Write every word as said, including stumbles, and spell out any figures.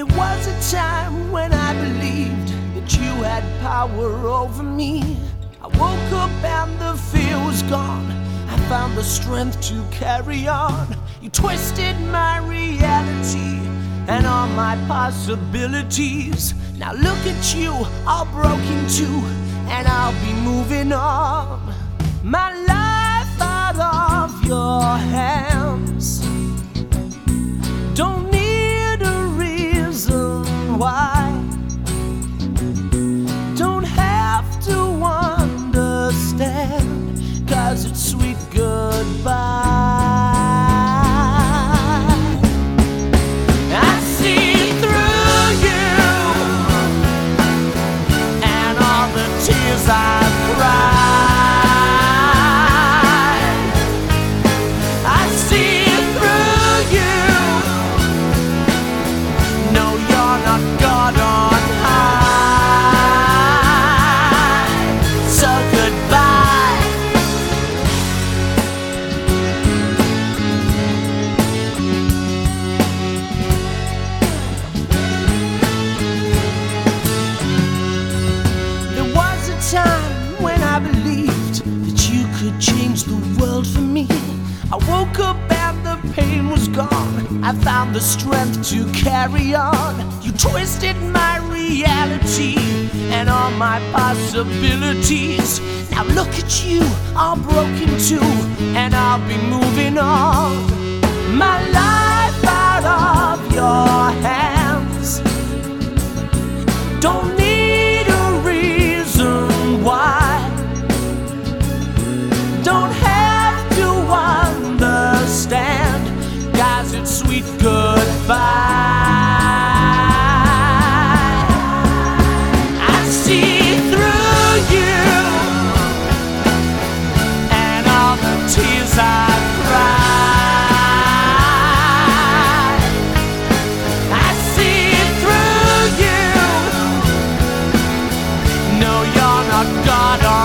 There was a time when I believed that you had power over me. I woke up and the fear was gone. I found the strength to carry on. You twisted my reality and all my possibilities. Now look at you, all broken too, and I'll be moving on. My life out of your hands. Don't need a reason why. Don't have to understand, 'cause it's sweet goodbye. Change the world for me. I woke up and the pain was gone. I found the strength to carry on. You twisted my reality and all my possibilities. Now look at you, all broken too, and I'll be moving on. My life out of your hands. Don't need a reason why. Don't have to understand, 'cause it's sweet goodbye. I see through you and all the tears I cried. I see through you. No, you're not God.